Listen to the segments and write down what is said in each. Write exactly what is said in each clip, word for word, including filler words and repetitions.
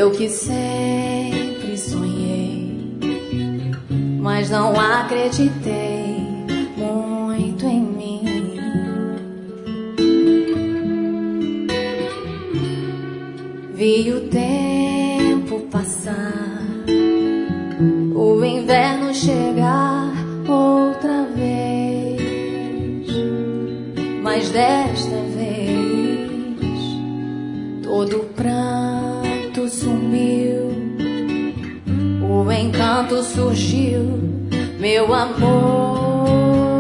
Eu que sempre sonhei, mas não acreditei muito em mim. Vi o tempo passar, o inverno chegar outra vez, mas desta vez todo o pranto sumiu, o encanto surgiu, meu amor.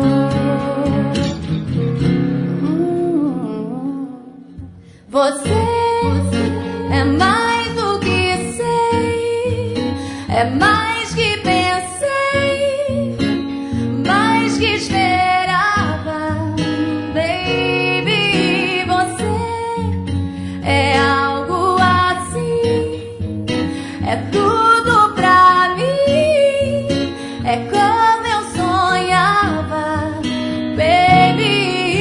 Hum, você é mais do que sei, é mais que pensei, mais que esperava, baby. Você é algo assim, é tudo pra mim, é como eu sonhava, baby.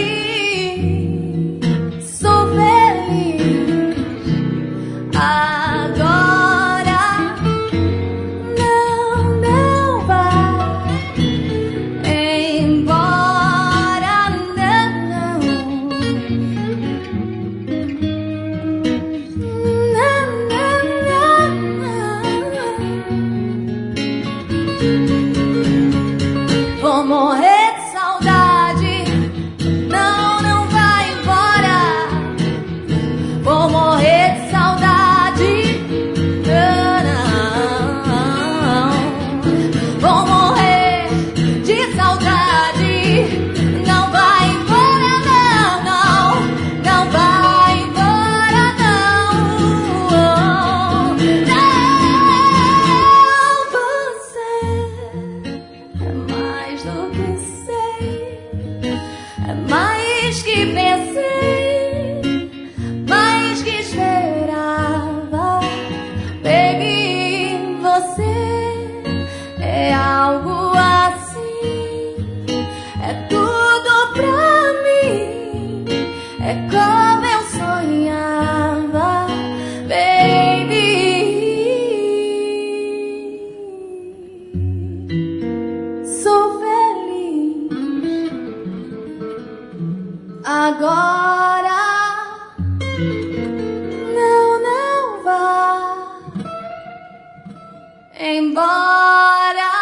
Sou feliz agora. Não, não vá embora, não, não. Não, não, não. Vou morrer de saudade. Não, não vai embora. Vou morrer de saudade. Não, vou morrer de saudade. Não vai embora, não, não. Não vai embora, não. Não, você é mais do que sei, é mais que pensei, mais que esperava, baby. Você é algo assim, é tudo pra mim, é como eu sonhava, baby. Sou feliz agora. Não, não vá embora.